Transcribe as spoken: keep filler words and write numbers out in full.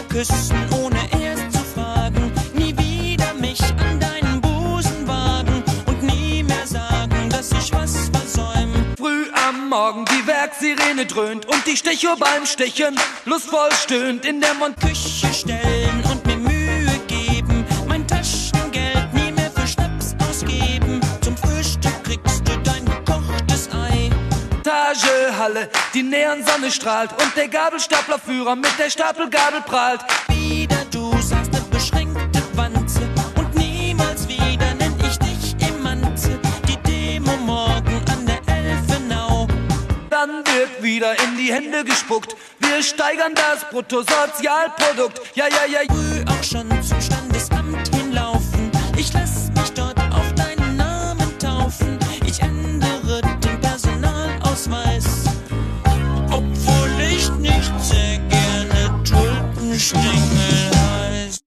küssen, ohne erst zu fragen. Nie wieder mich an deinen Busen wagen und nie mehr sagen, dass ich was versäum. Früh am Morgen die Werksirene dröhnt und die Stechuhr beim Stechen lustvoll stöhnt. In der Mondküche stellen und mir Mühe geben, mein Taschengeld nie mehr für Schnaps ausgeben. Zum Frühstück kriegst du dein gekochtes Ei. Montagehalle, die Neonsonne strahlt und der Gabelstaplerführer mit der Stapelgabel prahlt. Wieder du sagst ne beschränkte Wanze und niemals wieder nenn ich dich Emanze. Die Demo morgen an der Elfenau. Dann wird wieder in die Hände gespuckt. Wir steigern das Bruttosozialprodukt. Ja, ja, ja. Früh auch schon zum Standesamt hinlaufen. Ich lass mich dort auf deinen Namen taufen. Ich ändere den Personalausweis, obwohl ich nicht sehr gerne Tulpenstängel